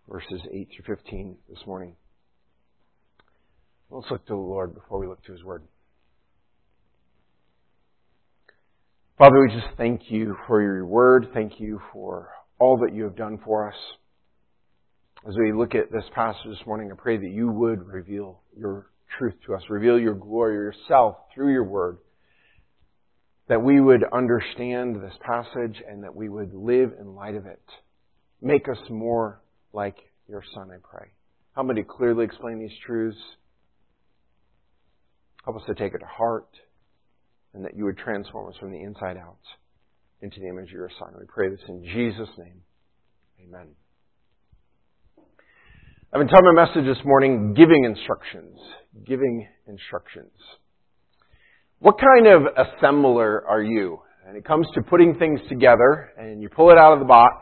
verses 8 through 15 this morning. Let's look to the Lord before we look to His Word. Father, we just thank You for Your Word. Thank You for all that You have done for us. As we look at this passage this morning, I pray that You would reveal Your truth to us, reveal Your glory, Yourself through Your Word, that we would understand this passage and that we would live in light of it. Make us more like Your Son, I pray. Help me to clearly explain these truths. Help us to take it to heart, and that You would transform us from the inside out into the image of Your Son. We pray this in Jesus' name. Amen. I've entitled my message this morning, Giving Instructions. Giving Instructions. What kind of assembler are you? And it comes to putting things together, and you pull it out of the box.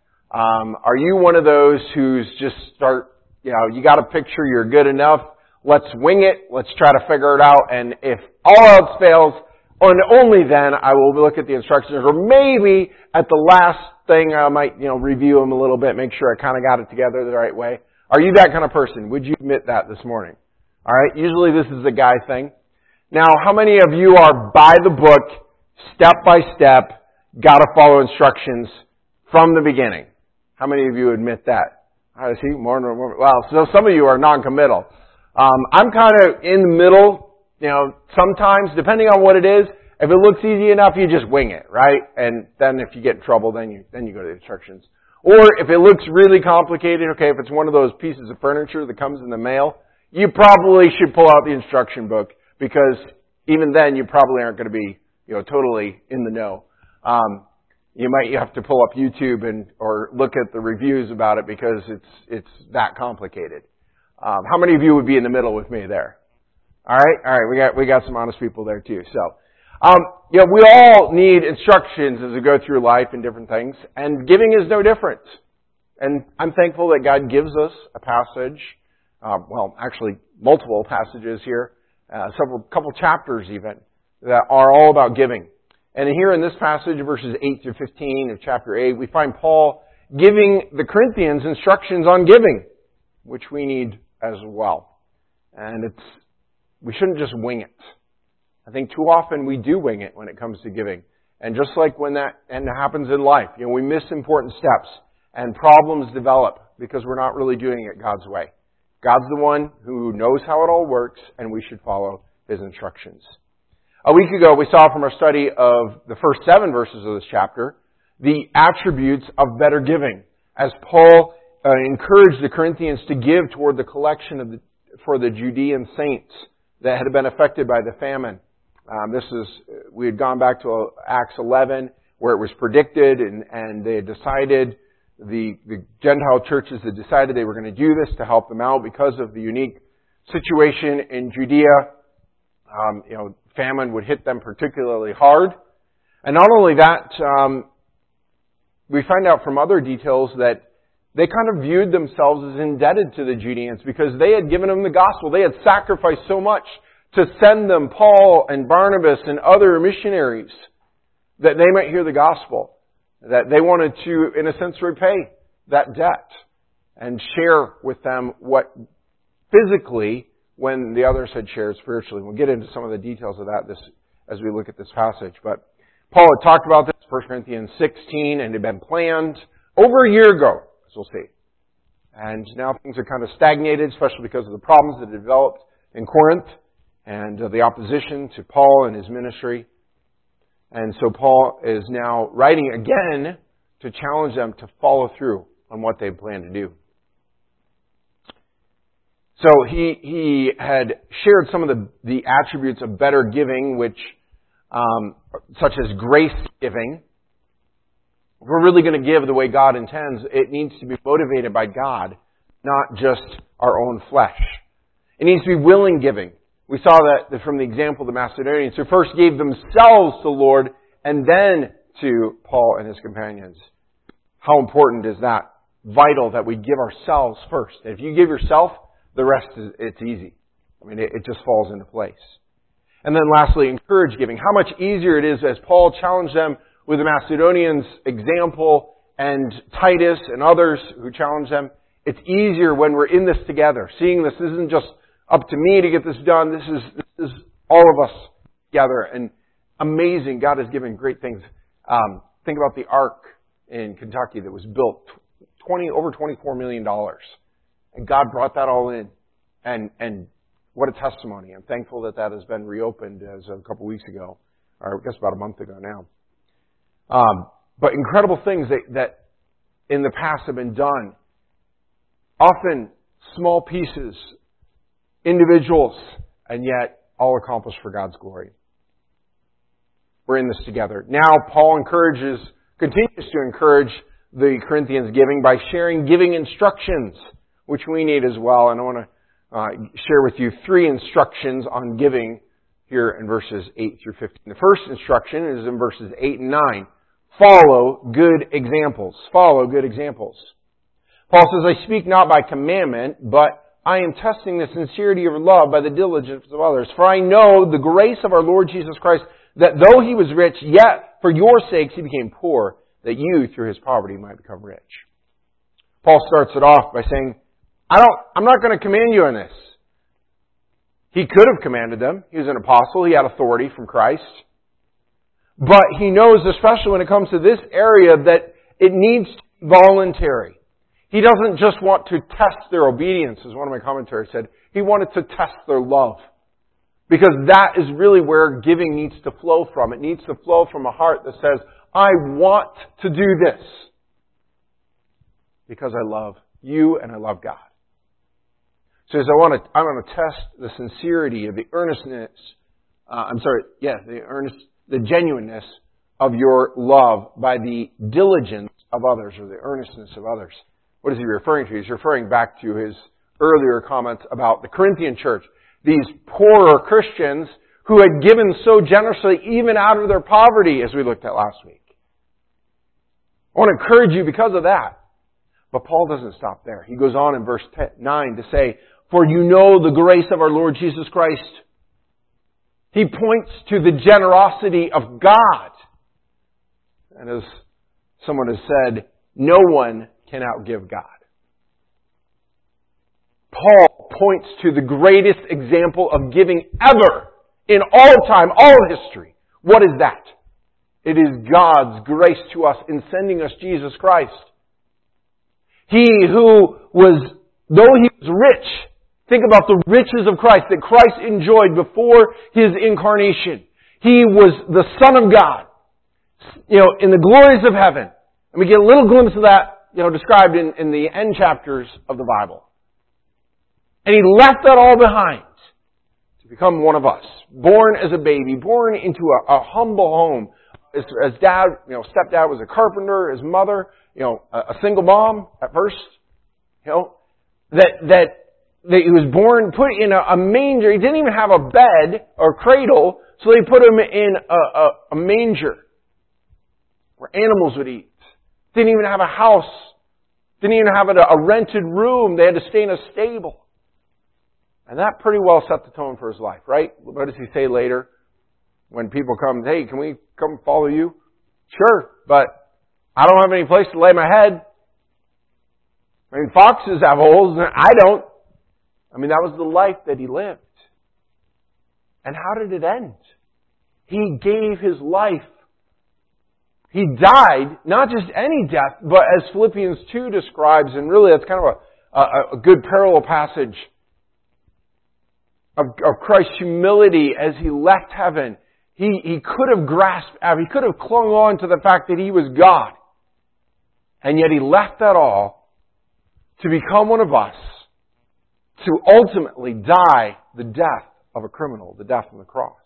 Are you one of those who's just you got a picture, you're good enough, let's wing it, let's try to figure it out, and if all else fails, and only then I will look at the instructions, or maybe at the last thing I might, review them a little bit, make sure I kind of got it together the right way. Are you that kind of person? Would you admit that this morning? Alright, usually this is a guy thing. Now, how many of you are by the book, step by step, gotta follow instructions from the beginning? How many of you admit that? I see more and more. Well, so some of you are non-committal. I'm kind of in the middle, sometimes, depending on what it is. If it looks easy enough, you just wing it, right? And then if you get in trouble, then you go to the instructions. Or if it looks really complicated, okay, if it's one of those pieces of furniture that comes in the mail, you probably should pull out the instruction book, because even then you probably aren't going to be, totally in the know. You might have to pull up YouTube or look at the reviews about it because it's that complicated. How many of you would be in the middle with me there? All right, we got some honest people there too. So, we all need instructions as we go through life and different things, and giving is no different. And I'm thankful that God gives us a passage, actually multiple passages here, couple chapters even, that are all about giving. And here in this passage, verses 8 through 15 of chapter 8, we find Paul giving the Corinthians instructions on giving, which we need as well. And we shouldn't just wing it. I think too often we do wing it when it comes to giving. And just like when that happens in life, we miss important steps and problems develop because we're not really doing it God's way. God's the one who knows how it all works, and we should follow His instructions. A week ago, we saw from our study of the first 7 verses of this chapter, the attributes of better giving, as Paul encouraged the Corinthians to give toward the collection for the Judean saints that had been affected by the famine. We had gone back to Acts 11, where it was predicted, and they had decided, the Gentile churches had decided they were going to do this to help them out because of the unique situation in Judea. Famine would hit them particularly hard. And not only that, we find out from other details that they kind of viewed themselves as indebted to the Judeans because they had given them the gospel. They had sacrificed so much to send them Paul and Barnabas and other missionaries that they might hear the gospel, that they wanted to, in a sense, repay that debt and share with them what physically when the others had shared spiritually. We'll get into some of the details of that as we look at this passage. But Paul had talked about this, 1 Corinthians 16, and it had been planned over a year ago, as we'll see. And now things are kind of stagnated, especially because of the problems that had developed in Corinth and the opposition to Paul and his ministry. And so Paul is now writing again to challenge them to follow through on what they plan to do. So he had shared some of the attributes of better giving, which such as grace giving. If we're really going to give the way God intends, it needs to be motivated by God, not just our own flesh. It needs to be willing giving. We saw that from the example of the Macedonians, who first gave themselves to the Lord and then to Paul and his companions. How important is that? Vital that we give ourselves first. If you give yourself, the rest it's easy. It just falls into place. And then lastly, encourage giving. How much easier it is, as Paul challenged them with the Macedonians' example and Titus and others who challenged them. It's easier when we're in this together. Seeing this isn't just up to me to get this done. This is all of us together. And amazing. God has given great things. Think about the Ark in Kentucky that was built over $24 million. And God brought that all in. And what a testimony. I'm thankful that has been reopened as a couple weeks ago. Or I guess about a month ago now. But incredible things that in the past have been done. Often small pieces, individuals, and yet all accomplished for God's glory. We're in this together. Now Paul continues to encourage the Corinthians giving by sharing giving instructions, which we need as well. And I want to share with you 3 instructions on giving here in verses 8 through 15. The first instruction is in verses 8 and 9. Follow good examples. Follow good examples. Paul says, I speak not by commandment, but I am testing the sincerity of love by the diligence of others. For I know the grace of our Lord Jesus Christ, that though He was rich, yet for your sakes He became poor, that you through His poverty might become rich. Paul starts it off by saying, I'm not going to command you on this. He could have commanded them. He was an apostle. He had authority from Christ. But he knows, especially when it comes to this area, that it needs to be voluntary. He doesn't just want to test their obedience, as one of my commentaries said. He wanted to test their love. Because that is really where giving needs to flow from. It needs to flow from a heart that says, I want to do this because I love you and I love God. So he says, I want to test the sincerity of the earnestness, the genuineness of your love by the diligence of others, or the earnestness of others. What is he referring to? He's referring back to his earlier comments about the Corinthian church. These poorer Christians who had given so generously even out of their poverty, as we looked at last week. I want to encourage you because of that. But Paul doesn't stop there. He goes on in verse 9 to say, for you know the grace of our Lord Jesus Christ. He points to the generosity of God. And as someone has said, no one can outgive God. Paul points to the greatest example of giving ever in all time, all history. What is that? It is God's grace to us in sending us Jesus Christ. He who was, though He was rich, think about the riches of Christ that Christ enjoyed before His incarnation. He was the Son of God, in the glories of heaven. And we get a little glimpse of that, described in the end chapters of the Bible. And He left that all behind to become one of us. Born as a baby, born into a humble home. His dad, stepdad was a carpenter. His mother, a single mom at first. That he was born, put in a manger. He didn't even have a bed or cradle, so they put him in a manger where animals would eat. Didn't even have a house. Didn't even have a rented room. They had to stay in a stable. And that pretty well set the tone for his life, right? What does he say later? When people come, hey, can we come follow you? Sure, but I don't have any place to lay my head. I mean, foxes have holes, and I don't. I mean, that was the life that he lived. And how did it end? He gave his life. He died, not just any death, but as Philippians 2 describes, and really that's kind of a good parallel passage of Christ's humility as He left heaven. He could have grasped, he could have clung on to the fact that He was God. And yet He left that all to become one of us, to ultimately die the death of a criminal, the death on the cross.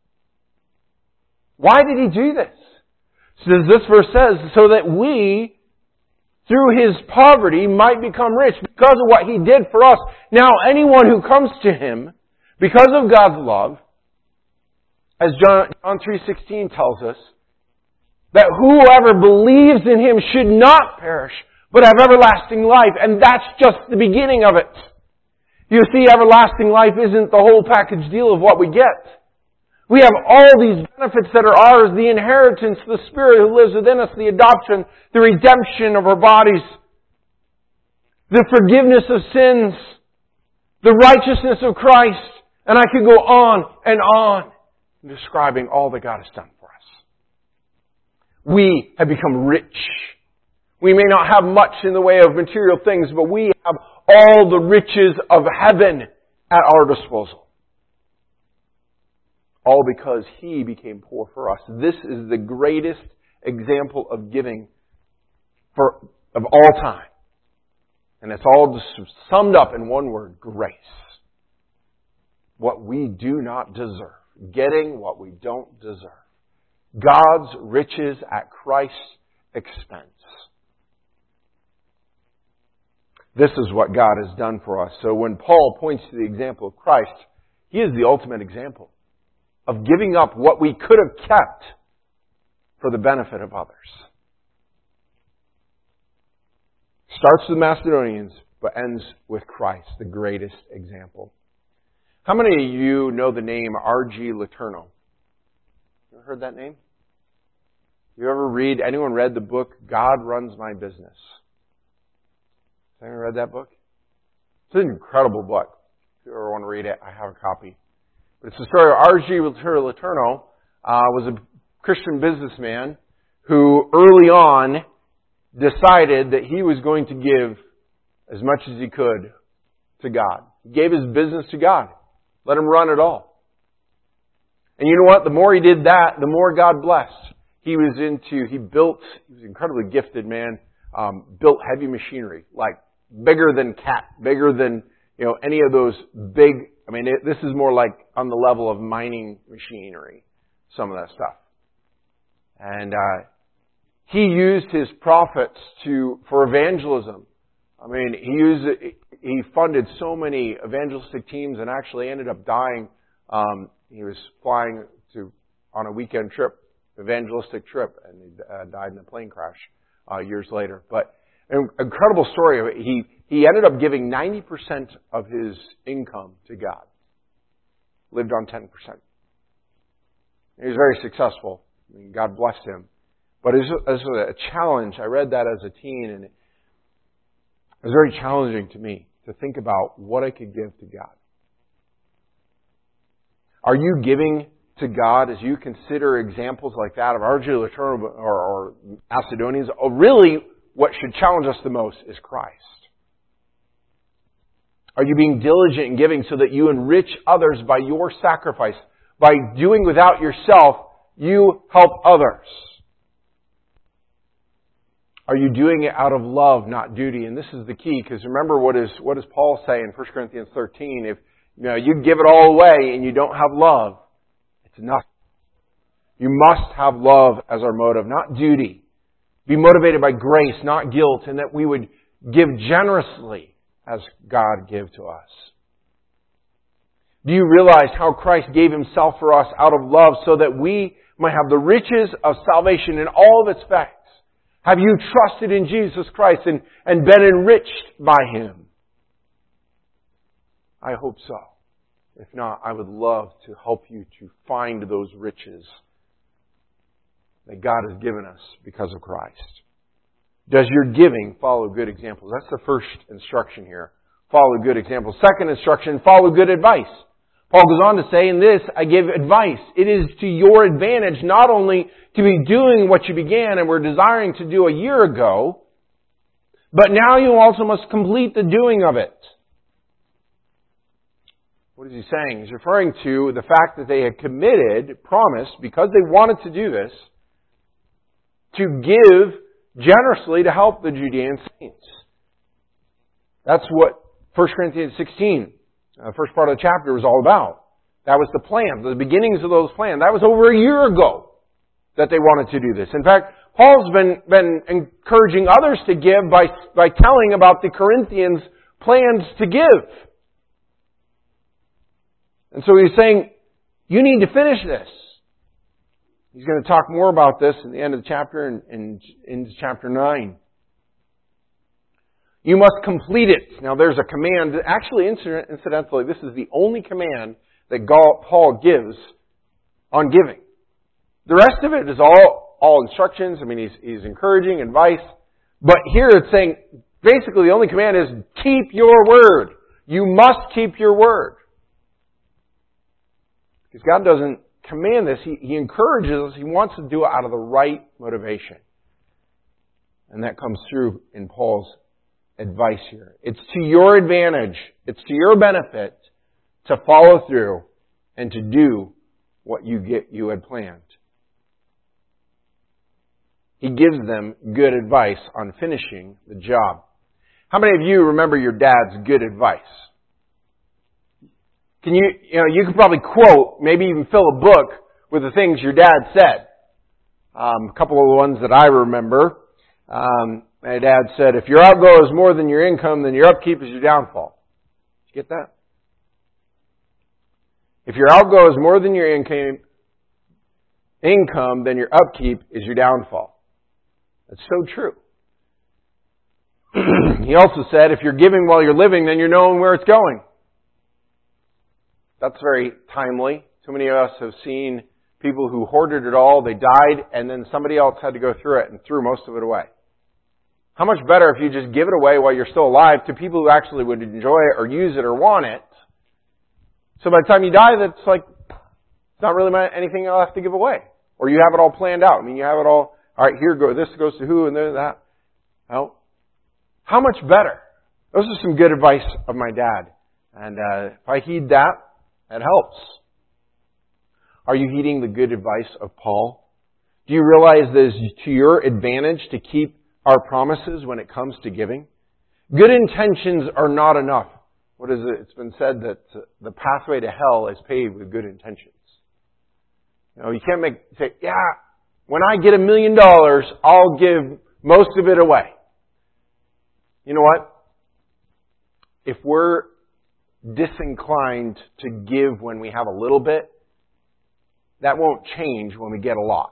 Why did He do this? So as this verse says, so that we, through His poverty, might become rich because of what He did for us. Now, anyone who comes to Him, because of God's love, as John 3:16 tells us, that whoever believes in Him should not perish, but have everlasting life. And that's just the beginning of it. You see, everlasting life isn't the whole package deal of what we get. We have all these benefits that are ours, the inheritance, the Spirit who lives within us, the adoption, the redemption of our bodies. the forgiveness of sins, the righteousness of Christ, and I could go on describing all that God has done for us. We have become rich. We may not have much in the way of material things, but we have all the riches of heaven at our disposal. All because He became poor for us. This is the greatest example of giving of all time. And it's all just summed up in one word, grace. What we do not deserve. Getting what we don't deserve. God's riches at Christ's expense. This is what God has done for us. So when Paul points to the example of Christ, he is the ultimate example of giving up what we could have kept for the benefit of others. Starts with the Macedonians, but ends with Christ, the greatest example. How many of you know the name R.G. Letourneau? You ever heard that name? Anyone read the book, God Runs My Business? Have you read that book? It's an incredible book. If you ever want to read it, I have a copy. But it's the story of R.G. Letourneau. Was a Christian businessman who early on decided that he was going to give as much as he could to God. He gave his business to God. Let Him run it all. And you know what? The more he did that, the more God blessed. He was an incredibly gifted man, built heavy machinery, like bigger than Cat, bigger than, any of those big, this is more like on the level of mining machinery, some of that stuff. And, he used his profits for evangelism. He funded so many evangelistic teams and actually ended up dying. He was flying on a weekend trip, evangelistic trip, and he died in a plane crash years later. But an incredible story. He ended up giving 90% of his income to God. Lived on 10%. He was very successful. God blessed him. But it was a challenge. I read that as a teen, and it was very challenging to me to think about what I could give to God. Are you giving to God as you consider examples like that of R.G. Letourneau or Macedonians? Really, what should challenge us the most is Christ. Are you being diligent in giving so that you enrich others by your sacrifice? By doing without yourself, you help others. Are you doing it out of love, not duty? And this is the key, because remember what does Paul say in 1 Corinthians 13? If you give it all away and you don't have love, it's nothing. You must have love as our motive, not duty. Be motivated by grace, not guilt, and that we would give generously as God gave to us. Do you realize how Christ gave Himself for us out of love so that we might have the riches of salvation in all of its facts? Have you trusted in Jesus Christ and been enriched by Him? I hope so. If not, I would love to help you to find those riches that God has given us because of Christ. Does your giving follow good examples? That's the first instruction here. Follow good examples. Second instruction, follow good advice. Paul goes on to say, in this, I give advice. It is to your advantage not only to be doing what you began and were desiring to do a year ago, but now you also must complete the doing of it. What is he saying? He's referring to the fact that they had promised, because they wanted to do this, to give generously to help the Judean saints. That's what 1 Corinthians 16, the first part of the chapter, was all about. That was the plan, the beginnings of those plans. That was over a year ago that they wanted to do this. In fact, Paul's been encouraging others to give by telling about the Corinthians' plans to give. And so he's saying, you need to finish this. He's going to talk more about this in the end of the chapter and into chapter 9. You must complete it. Now there's a command. Actually, incidentally, this is the only command that Paul gives on giving. The rest of it is all instructions. He's encouraging advice. But here it's saying, Basically, the only command is keep your word. You must keep your word. Because God doesn't command this. He encourages us. He wants to do it out of the right motivation. And that comes through in Paul's advice here. It's to your advantage. It's to your benefit to follow through and to do what you had planned. He gives them good advice on finishing the job. How many of you remember your dad's good advice? You could probably quote, maybe even fill a book with the things your dad said. A couple of the ones that I remember. My dad said, if your outgo is more than your income, then your upkeep is your downfall. Did you get that? If your outgo is more than your income, then your upkeep is your downfall. That's so true. He also said, if you're giving while you're living, then you're knowing where it's going. That's very timely. Too many of us have seen people who hoarded it all, they died, and then somebody else had to go through it and threw most of it away. How much better if you just give it away while you're still alive to people who actually would enjoy it or use it or want it. So by the time you die, that's like, it's not really anything you'll have to give away. Or you have it all planned out. I mean, you have it all right, this goes to who and then that. Well, how much better? Those are some good advice of my dad. And if I heed that, that helps. Are you heeding the good advice of Paul? Do you realize that it's to your advantage to keep our promises when it comes to giving? Good intentions are not enough. What is it? It's been said that the pathway to hell is paved with good intentions. You can't say, yeah, when I get $1 million, I'll give most of it away. You know what? If we're disinclined to give when we have a little bit, that won't change when we get a lot.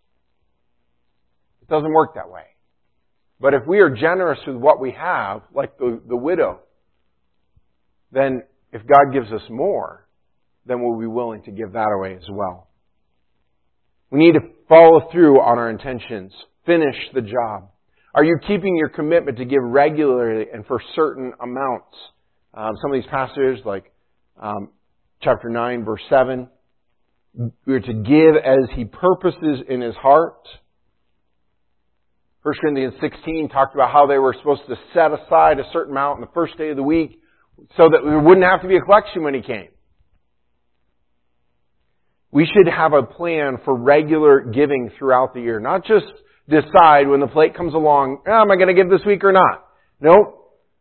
It doesn't work that way. But if we are generous with what we have, like the widow, then if God gives us more, then we'll be willing to give that away as well. We need to follow through on our intentions. Finish the job. Are you keeping your commitment to give regularly and for certain amounts? Some of these passages, like chapter 9, verse 7, we are to give as He purposes in His heart. 1 Corinthians 16 talked about how they were supposed to set aside a certain amount on the first day of the week so that there wouldn't have to be a collection when He came. We should have a plan for regular giving throughout the year. Not just decide when the plate comes along, am I going to give this week or not? Nope.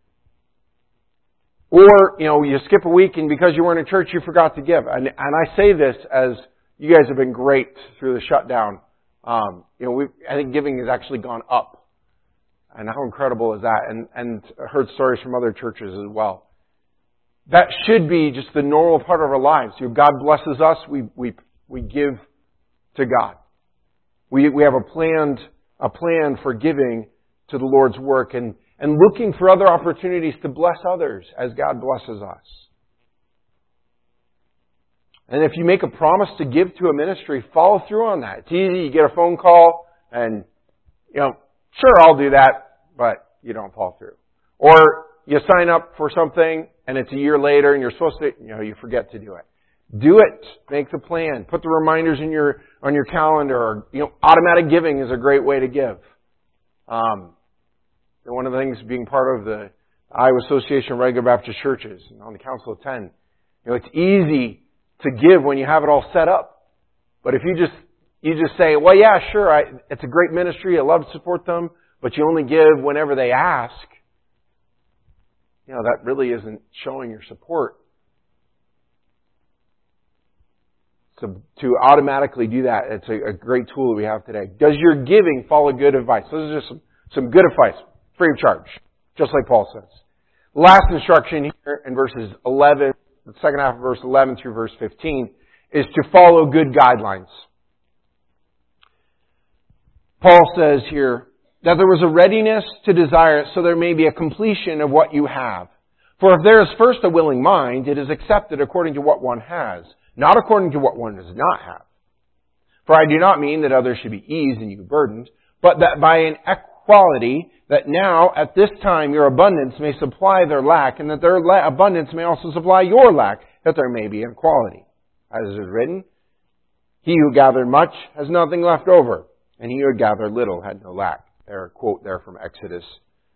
Or, you skip a week and because you weren't in church, you forgot to give. And I say this as you guys have been great through the shutdown. I think giving has actually gone up. And how incredible is that? And I heard stories from other churches as well. That should be just the normal part of our lives. God blesses us, we give to God. We have a plan for giving to the Lord's work and looking for other opportunities to bless others as God blesses us. And if you make a promise to give to a ministry, follow through on that. It's easy. You get a phone call and, sure, I'll do that, but you don't follow through. Or you sign up for something and it's a year later and you're supposed to, you forget to do it. Do it. Make the plan. Put the reminders on your calendar. Automatic giving is a great way to give. One of the things being part of the Iowa Association of Regular Baptist Churches and on the Council of 10, it's easy to give when you have it all set up. But if you just say, well, yeah, sure, it's a great ministry, I love to support them, but you only give whenever they ask, that really isn't showing your support. So to automatically do that, it's a great tool that we have today. Does your giving follow good advice? Those are just some good advice, free of charge, just like Paul says. Last instruction here in verses 11, the second half of verse 11 through verse 15, is to follow good guidelines. Paul says here that there was a readiness to desire it, so there may be a completion of what you have. For if there is first a willing mind, it is accepted according to what one has, not according to what one does not have. For I do not mean that others should be eased and you burdened, but that by an quality, that now, at this time, your abundance may supply their lack, and that their abundance may also supply your lack, that there may be equality. As is written, he who gathered much has nothing left over, and he who had gathered little had no lack. There, a quote there from Exodus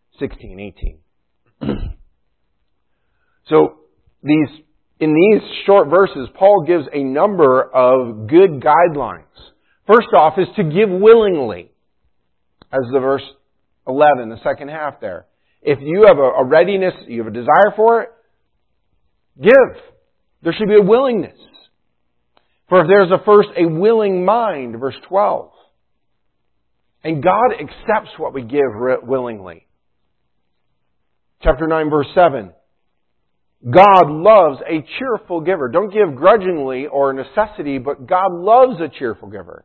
16:18. So, in these short verses, Paul gives a number of good guidelines. First off is to give willingly, as the verse 11, the second half there. If you have a readiness, you have a desire for it, give. There should be a willingness. For if there's a willing mind, verse 12. And God accepts what we give willingly. Chapter 9, verse 7. God loves a cheerful giver. Don't give grudgingly or necessity, but God loves a cheerful giver.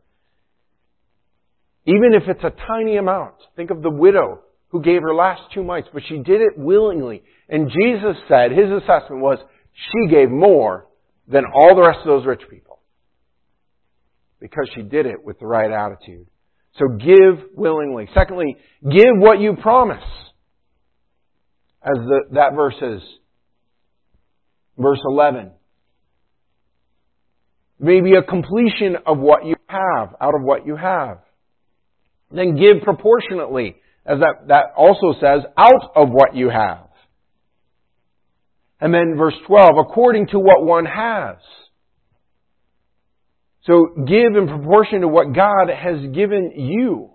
Even if it's a tiny amount. Think of the widow who gave her last 2 mites, but she did it willingly. And Jesus said, his assessment was, she gave more than all the rest of those rich people. Because she did it with the right attitude. So give willingly. Secondly, give what you promise. As that verse is. Verse 11. Maybe a completion of what you have, out of what you have. Then give proportionately, as that also says, out of what you have. And then verse 12, according to what one has. So give in proportion to what God has given you.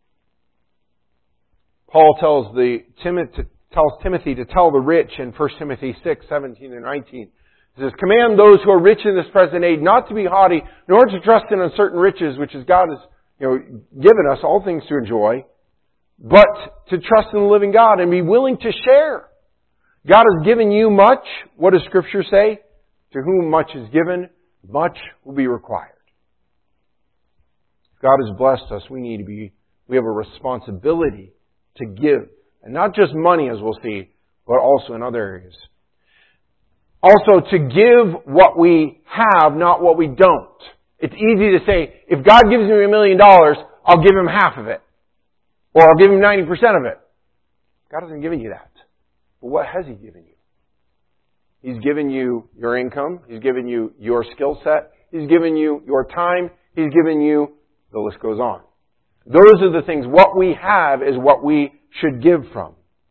Paul tells Timothy to tell the rich in 1 Timothy 6:17 and 19. He says, command those who are rich in this present age not to be haughty, nor to trust in uncertain riches, which is God has given us all things to enjoy, but to trust in the living God and be willing to share. God has given you much. What does Scripture say? To whom much is given, much will be required. If God has blessed us, we have a responsibility to give. And not just money, as we'll see, but also in other areas. Also, to give what we have, not what we don't. It's easy to say, if God gives me $1 million, I'll give Him half of it. Or I'll give Him 90% of it. God hasn't given you that. But what has He given you? He's given you your income. He's given you your skill set. He's given you your time. He's given you, the list goes on. Those are the things. What we have is what we should give from.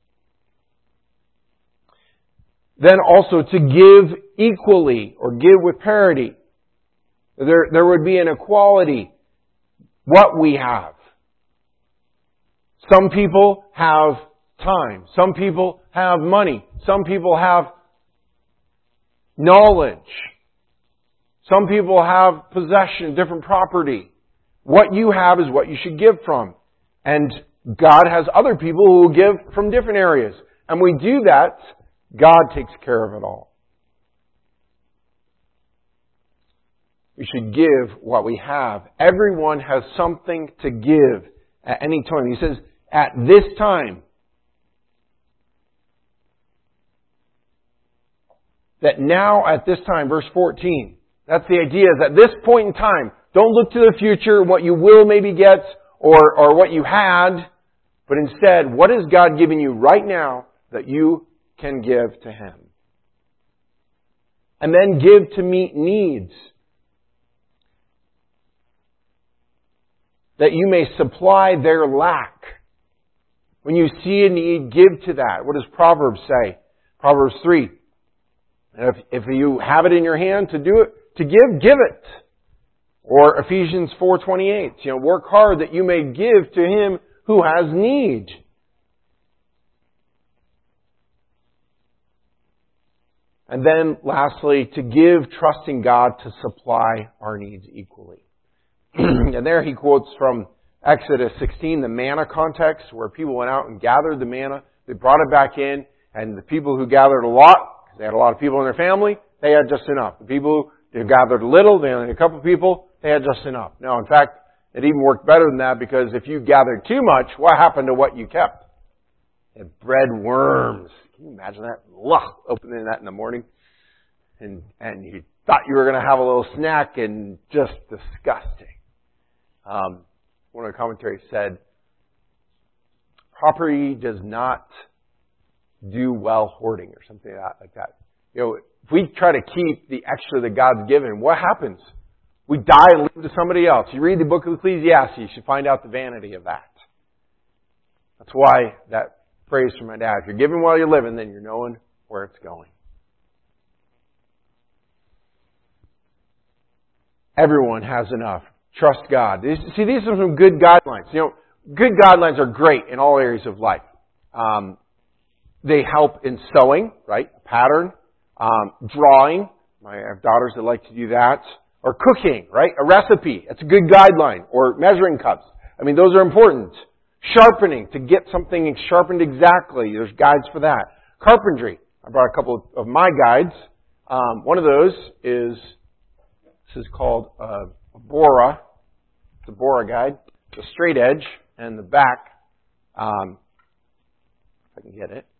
Then also to give equally or give with parity. There would be an equality. What we have. Some people have time. Some people have money. Some people have knowledge. Some people have possession, different property. What you have is what you should give from. And God has other people who will give from different areas. And we do that, God takes care of it all. We should give what we have. Everyone has something to give at any time. He says, at this time. That now at this time, verse 14. That's the idea, is at this point in time, don't look to the future, what you will maybe get, or what you had, but instead, what has God given you right now that you can give to Him? And then give to meet needs. That you may supply their lack. When you see a need, give to that. What does Proverbs say? Proverbs 3. If you have it in your hand to do it, to give it. Or Ephesians 4:28. Work hard that you may give to him who has need. And then lastly, to give, trusting God to supply our needs equally. And there he quotes from Exodus 16, the manna context, where people went out and gathered the manna. They brought it back in, and the people who gathered a lot, because they had a lot of people in their family, they had just enough. The people who gathered a little, they only had a couple of people, they had just enough. Now, in fact, it even worked better than that, because if you gathered too much, what happened to what you kept? It bred worms. Can you imagine that? Ugh, opening that in the morning. And you thought you were going to have a little snack, and just disgusting. One of the commentaries said, Property does not do well hoarding or something like that. If we try to keep the extra that God's given, what happens? We die and leave to somebody else. You read the book of Ecclesiastes, you should find out the vanity of that. That's why that phrase from my dad, if you're giving while you're living, then you're knowing where it's going. Everyone has enough. Trust God. See, these are some good guidelines. Good guidelines are great in all areas of life. They help in sewing, right? A pattern. Drawing. I have daughters that like to do that. Or cooking, right? A recipe. It's a good guideline. Or measuring cups. Those are important. Sharpening. To get something sharpened exactly. There's guides for that. Carpentry. I brought a couple of my guides. One of those is, this is called a Bora. It's a Bora guide. It's a straight edge. And the back, if I can get it.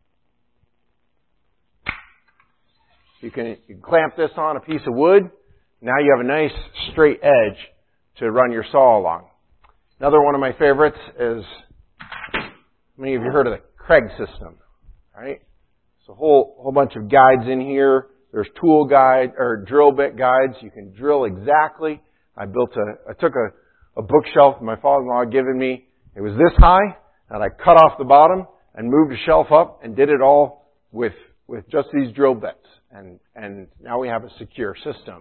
You can clamp this on a piece of wood. Now you have a nice straight edge to run your saw along. Another one of my favorites is, many of you heard of the Craig system, right? It's a whole bunch of guides in here. There's tool guide or drill bit guides. You can drill exactly. I took a bookshelf my father-in-law had given me. It was this high, and I cut off the bottom and moved the shelf up and did it all with just these drill bits. And now we have a secure system.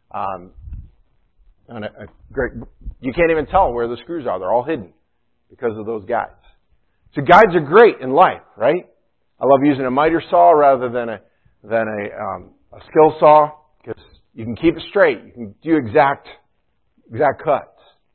And you can't even tell where the screws are. They're all hidden because of those guides. So guides are great in life, right? I love using a miter saw rather than a skill saw because you can keep it straight. You can do exact cuts.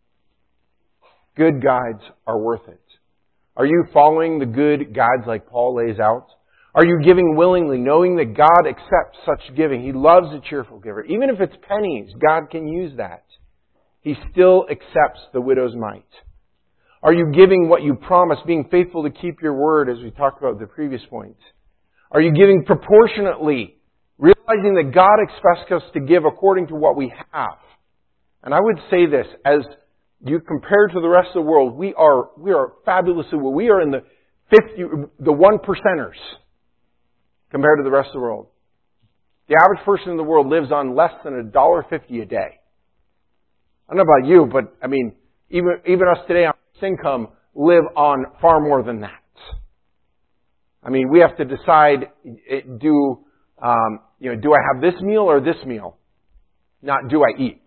Good guides are worth it. Are you following the good guides like Paul lays out? Are you giving willingly, knowing that God accepts such giving? He loves a cheerful giver. Even if it's pennies, God can use that. He still accepts the widow's mite. Are you giving what you promised, being faithful to keep your word, as we talked about at the previous point? Are you giving proportionately, realizing that God expects us to give according to what we have? And I would say this, as you compare to the rest of the world, we are fabulously well. We are in the 1%ers compared to the rest of the world. The average person in the world lives on less than $1.50 a day. I don't know about you, but even us today on this income live on far more than that. We have to decide, do I have this meal or this meal? Not do I eat?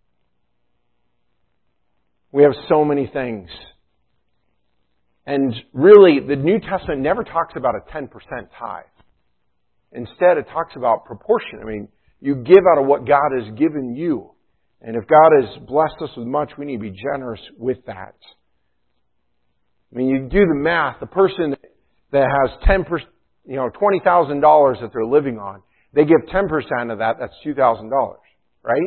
We have so many things. And really, the New Testament never talks about a 10% tithe. Instead, it talks about proportion. You give out of what God has given you. And if God has blessed us with much, we need to be generous with that. You do the math. The person that has $20,000 that they're living on, they give 10% of that. That's $2,000, right?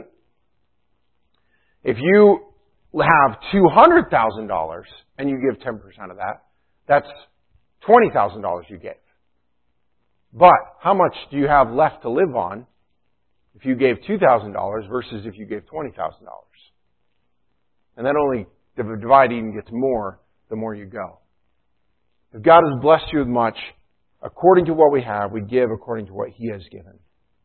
If you have $200,000 and you give 10% of that, that's $20,000 you gave. But how much do you have left to live on if you gave $2,000 versus if you gave $20,000? And that only, the divide even gets more the more you go. If God has blessed you with much, according to what we have, we give according to what He has given.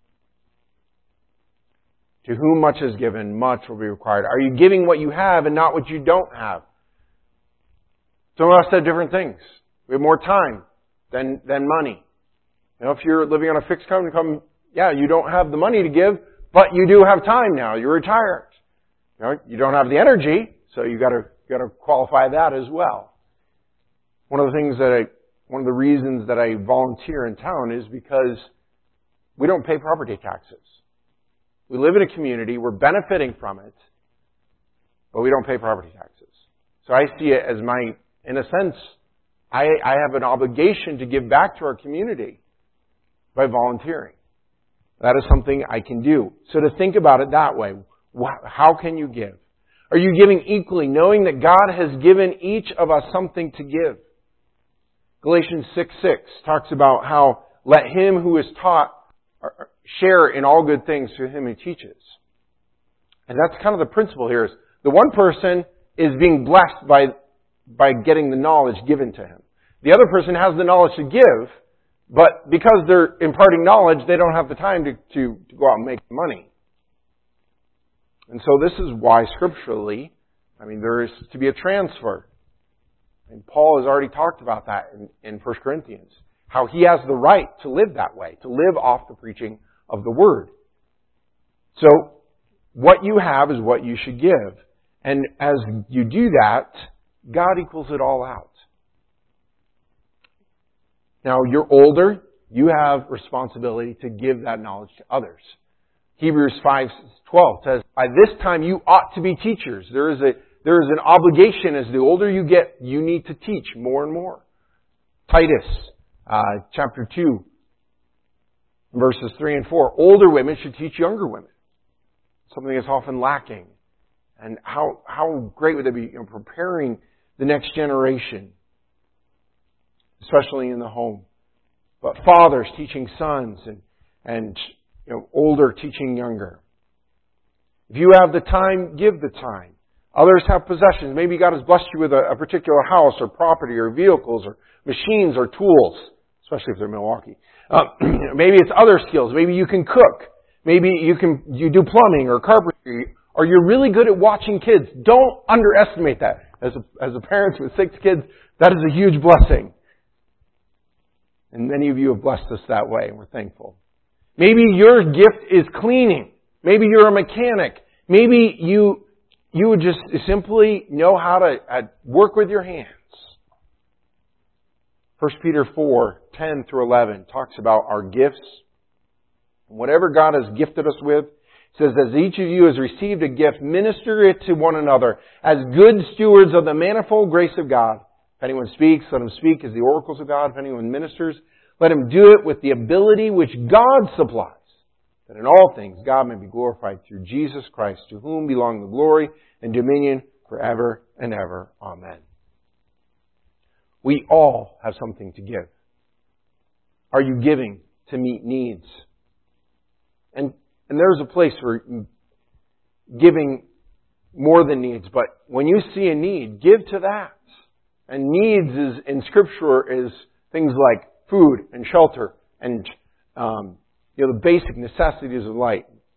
To whom much is given, much will be required. Are you giving what you have and not what you don't have? Some of us have different things. We have more time than money. If you're living on a fixed income, you don't have the money to give, but you do have time now. You're retired. You don't have the energy, so you got to qualify that as well. One of the reasons that I volunteer in town is because we don't pay property taxes. We live in a community, we're benefiting from it, but we don't pay property taxes. So I see it as in a sense, I have an obligation to give back to our community by volunteering. That is something I can do. So to think about it that way, how can you give? Are you giving equally, knowing that God has given each of us something to give? Galatians 6:6 talks about how let him who is taught share in all good things to him who teaches. And that's kind of the principle here is the one person is being blessed by by getting the knowledge given to him. The other person has the knowledge to give, but because they're imparting knowledge, they don't have the time to go out and make money. And so this is why scripturally, there is to be a transfer. And Paul has already talked about that in 1 Corinthians. How he has the right to live that way, to live off the preaching of the Word. So, what you have is what you should give. And as you do that, God equals it all out. Now, you're older, you have responsibility to give that knowledge to others. Hebrews 5:12 says, by this time you ought to be teachers. There is an obligation as the older you get, you need to teach more and more. Titus, chapter 2, verses 3 and 4. Older women should teach younger women. Something that's often lacking. And how great would that be, preparing the next generation, especially in the home. But fathers teaching sons and older teaching younger. If you have the time, give the time. Others have possessions. Maybe God has blessed you with a particular house or property or vehicles or machines or tools, especially if they're Milwaukee. Maybe it's other skills. Maybe you can cook. Maybe you do plumbing or carpentry. Or you're really good at watching kids. Don't underestimate that. As a parent with 6 kids, that is a huge blessing. And many of you have blessed us that way, and we're thankful. Maybe your gift is cleaning. Maybe you're a mechanic. Maybe you would just simply know how to work with your hands. 1 Peter 4:10 through 11 talks about our gifts. Whatever God has gifted us with, it says, as each of you has received a gift, minister it to one another as good stewards of the manifold grace of God. If anyone speaks, let him speak as the oracles of God. If anyone ministers, let him do it with the ability which God supplies, that in all things God may be glorified through Jesus Christ, to whom belong the glory and dominion forever and ever. Amen. We all have something to give. Are you giving to meet needs? And there's a place for giving more than needs, but when you see a need, give to that. And needs in Scripture is things like food and shelter and the basic necessities of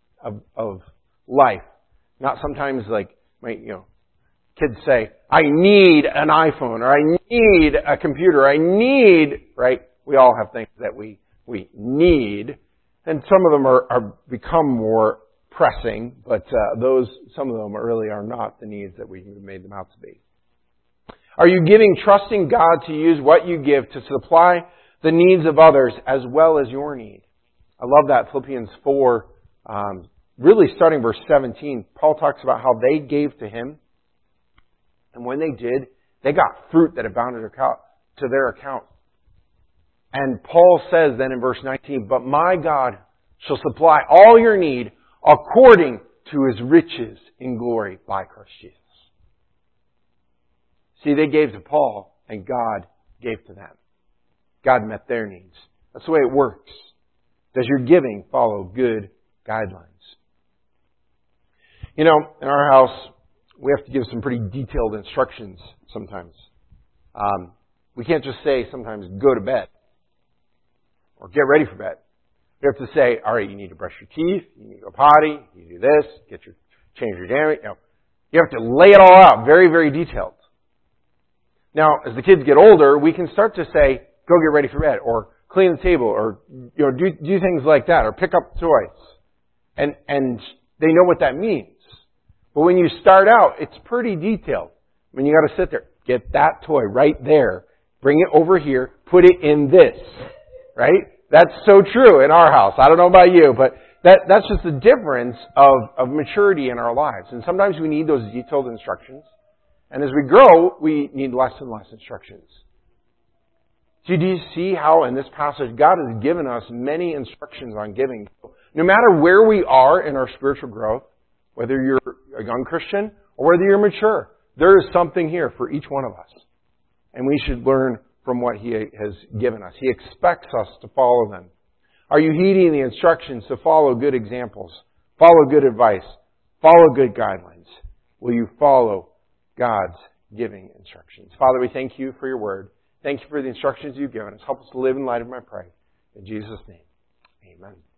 life. Not sometimes like kids say, I need an iPhone, or I need a computer, right? We all have things that we need. And some of them are become more pressing, but some of them really are not the needs that we made them out to be. Are you giving, trusting God to use what you give to supply the needs of others as well as your need? I love that. Philippians 4, really starting verse 17, Paul talks about how they gave to him. And when they did, they got fruit that abounded to their account. And Paul says then in verse 19, but my God shall supply all your need according to His riches in glory by Christ Jesus. See, they gave to Paul and God gave to them. God met their needs. That's the way it works. Does your giving follow good guidelines? In our house, we have to give some pretty detailed instructions sometimes. We can't just say sometimes go to bed or get ready for bed. We have to say, all right, you need to brush your teeth, you need to go potty, you do this, change your damage. You have to lay it all out, very, very detailed. Now, as the kids get older, we can start to say, go get ready for bed, or clean the table, or do things like that, or pick up toys. And they know what that means. But when you start out, it's pretty detailed. You got to sit there, get that toy right there, bring it over here, put it in this, right? That's so true in our house. I don't know about you, but that's just the difference of maturity in our lives. And sometimes we need those detailed instructions. And as we grow, we need less and less instructions. So do you see how in this passage God has given us many instructions on giving? No matter where we are in our spiritual growth, whether you're a young Christian or whether you're mature, there is something here for each one of us. And we should learn from what He has given us. He expects us to follow them. Are you heeding the instructions to follow good examples, follow good advice, follow good guidelines? Will you follow God's giving instructions. Father, we thank you for your word. Thank you for the instructions you've given us. Help us to live in light of my prayer. In Jesus' name, amen.